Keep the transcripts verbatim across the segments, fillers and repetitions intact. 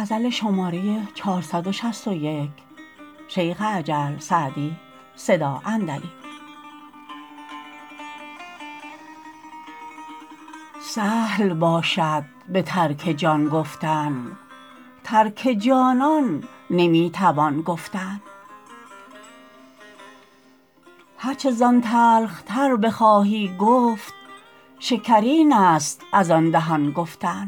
سهل باشد به ترک جان گفتن ترک جانان نمی توان گفتن هر چه زان تلخ تر بخواهی گفت شکرین است از آن دهان گفتن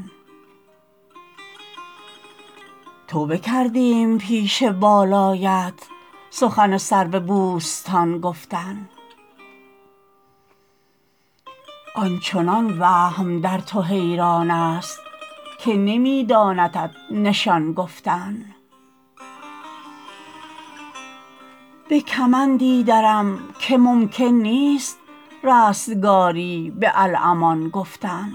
توبه کردیم پیش بالایت سخن سرو بوستان گفتن آن چنان وهم در تو حیران است که نمی داندت نشان گفتن به کمندی درم که ممکن نیست رستگاری به الامان گفتن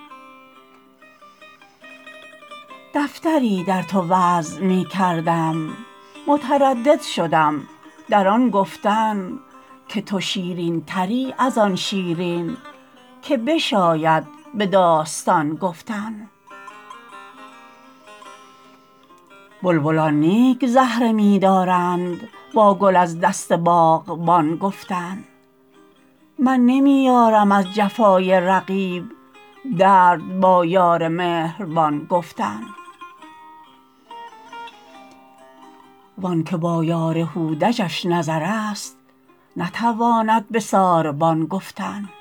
دفتری در تو وضع می کردم متردد شدم در آن گفتن که تو شیرین تری از آن شیرین که بشاید به داستان گفتن بلبلان نیک زهره می دارند با گل از دست باغبان گفتن من نمی یارم از جفای رقیب درد با یار مهربان گفتن وان که با یار هودجش نظر است نتواند به ساربان گفتن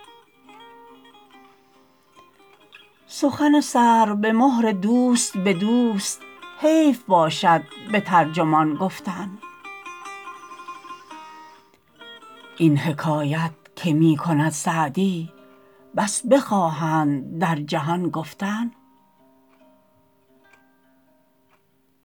سخن سرو به مهر دوست به دوست حیف باشد به ترجمان گفتن این حکایت که می کند سعدی بس بخواهند در جهان گفتن